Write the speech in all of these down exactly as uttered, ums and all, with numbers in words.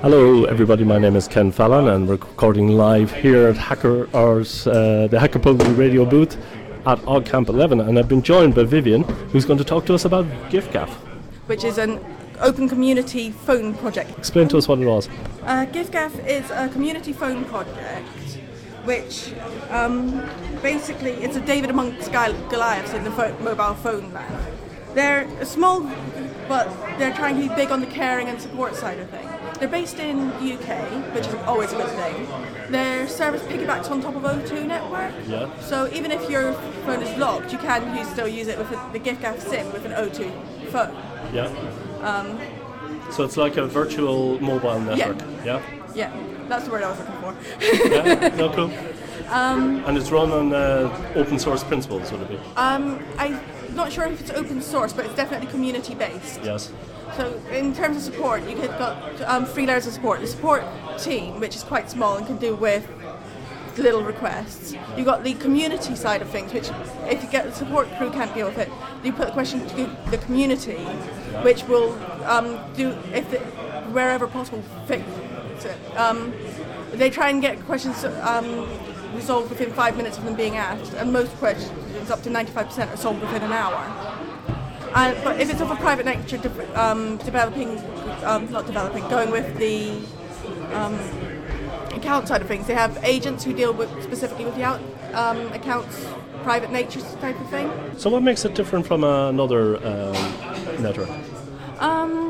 Hello everybody, my name is Ken Fallon and we're recording live here at Hacker Hours, uh, the Hacker Public Radio booth at OggCamp eleven, and I've been joined by Vivian, who's going to talk to us about GIFGAF, which is an open community phone project. Explain to us what it was. Uh, GIFGAF is a community phone project which um, basically it's a David amongst Goliaths in the pho- mobile phone land. They're small, but they're trying to be big on the caring and support side of things. They're based in the U K, which is always a good thing. Their service piggybacks on top of O two network. Yeah. So even if your phone is locked, you can use, still use it with a, the GIFGAF SIM with an O two phone. Yeah. Um, so it's like a virtual mobile network. Yeah. Yeah. Yeah. That's the word I was looking for. Yeah. No, cool. Um, and it's run on uh, open source principles, would it be? Um, I'm not sure if it's open source, but it's definitely community based. Yes. So in terms of support, you have got um, three layers of support. The support team, which is quite small and can do with little requests. You've got the community side of things, which if you get the support crew can't deal with it, you put the question to the community, which will um, do, if the, wherever possible, fix it. Um, they try and get questions um, resolved within five minutes of them being asked, and most questions, up to ninety-five percent, are solved within an hour. Uh, but if it's of a private nature, de- um, developing, um, not developing, going with the um, account side of things, they have agents who deal with specifically with the out, um, accounts, private nature type of thing. So what makes it different from uh, another um, network? Um,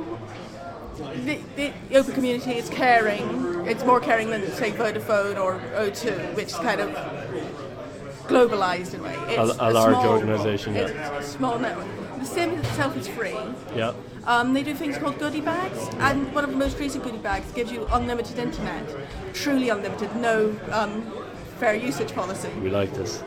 the, the open community is caring. It's more caring than, say, Vodafone or O two, which is kind of globalised in a way. It's a, a, a large small, organisation, yeah. It's a small network. The SIM itself is free. Yeah. Um, they do things called goodie bags, and one of the most recent goodie bags gives you unlimited internet, truly unlimited, no um, fair usage policy. We like this.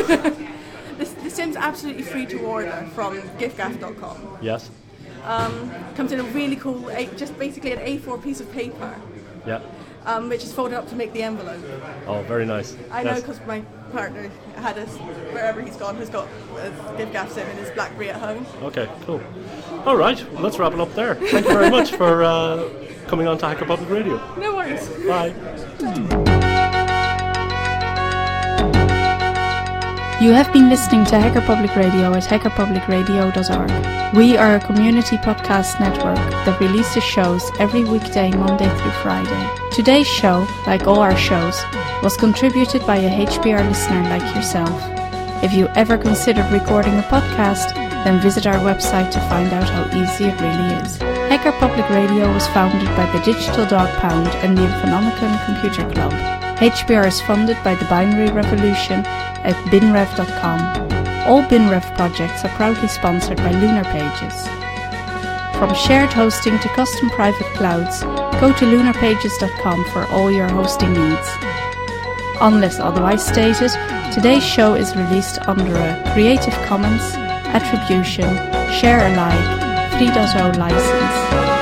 the, the SIM's absolutely free to order from gifgaf dot com. Yes. Um, comes in a really cool, just basically an A four piece of paper. Yeah. Um, which is folded up to make the envelope. Oh, very nice. I yes. know because my partner had us, wherever he's gone, has got a GIFGAF SIM in his BlackBerry at home. Okay, cool. All right, well, let's wrap it up there. Thank you very much for uh, coming on to Hacker Public Radio. No worries. Bye. You have been listening to Hacker Public Radio at hacker public radio dot org. We are a community podcast network that releases shows every weekday, Monday through Friday. Today's show, like all our shows, was contributed by a H P R listener like yourself. If you ever considered recording a podcast, then visit our website to find out how easy it really is. Hacker Public Radio was founded by the Digital Dog Pound and the Infonomicon Computer Club. H P R is funded by the Binary Revolution at binrev dot com. All BinRev projects are proudly sponsored by Lunar Pages. From shared hosting to custom private clouds, go to lunar pages dot com for all your hosting needs. Unless otherwise stated, today's show is released under a Creative Commons Attribution Share Alike three point oh license.